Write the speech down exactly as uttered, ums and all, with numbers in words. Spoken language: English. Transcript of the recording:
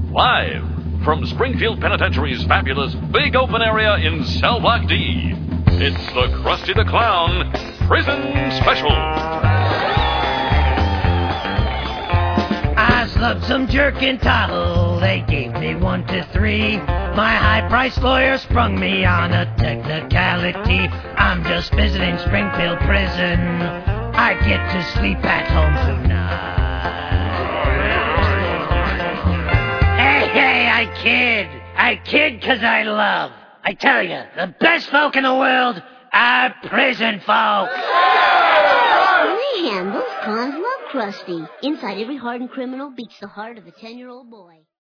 Live from Springfield Penitentiary's fabulous big open area in Cell Block D, it's the Krusty the Clown Prison Special. I slugged some jerk in Tahoe, they gave me one to three. My high-priced lawyer sprung me on a technicality. I'm just visiting Springfield Prison, I get to sleep at home tonight. Hey, hey, I kid. I kid 'cause I love. I tell you, the best folk in the world are prison folk. Man, those clowns love Krusty. Inside every hardened criminal beats the heart of a ten-year-old boy.